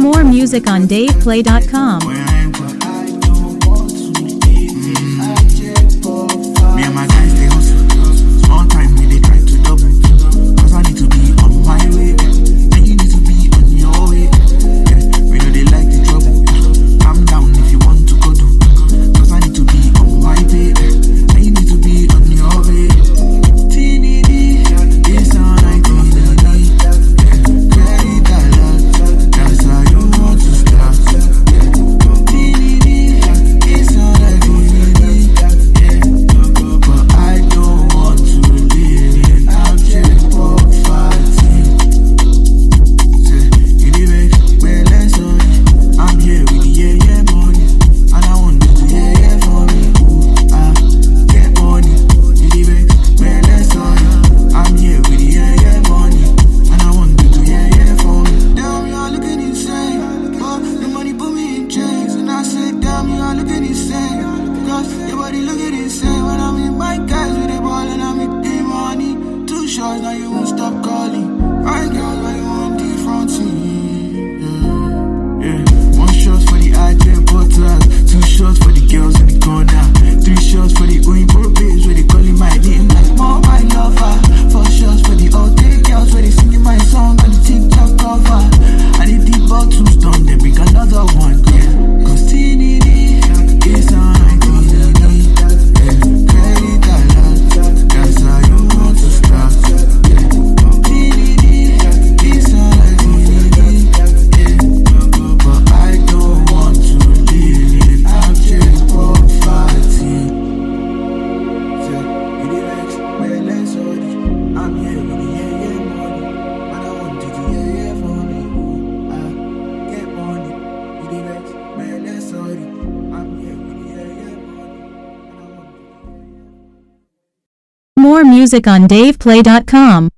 More music on DavePlay.com. Me and my guys, they hustle. Small time, we they try to double. Cause I need to be on my way. And you need to be on your way. Yeah, we know they like the trouble. Calm down if you want to go do. Cause I need to be on my way. And you need to be on your way. TND, it's all like TND. Carry that love. That's how you want to start. TND, it's all like TND. But I don't want to live in abject poverty. You the vex, well less on it. I'm here with the yeah money, and I want you to yeah for me. Get money. You the vex, well less on it. I'm here with the yeah money, and I want you to yeah for me. Damn, you are looking insane. Oh, the money put me in chains, and I said, damn, you are looking insane. Cause your body looking insane when I'm in my guys with the ball and I'm with the money. 2 shots, now you won't stop calling. Fine girls, why you want the front seat? Yeah. 1 shot for the agent butters, 2 shots for the girls in the corner, 3 shots for the Oinbo babes where they calling my name like more my lover. 4 shots for the all day girls where they singing my song on the TikTok cover. And if the bottles done, then bring another one. Yeah. Cause TND is on my TND. Carry that love. That's how you want to start. TND is on my TND. But I don't want to live in abject poverty. You the vex, well less sorry. I'm here with the yeah money, and I want you to yeah for me. Get money. You the vex, well less sorry. I'm here with the yeah money, and I want you to More music on DavePlay.com.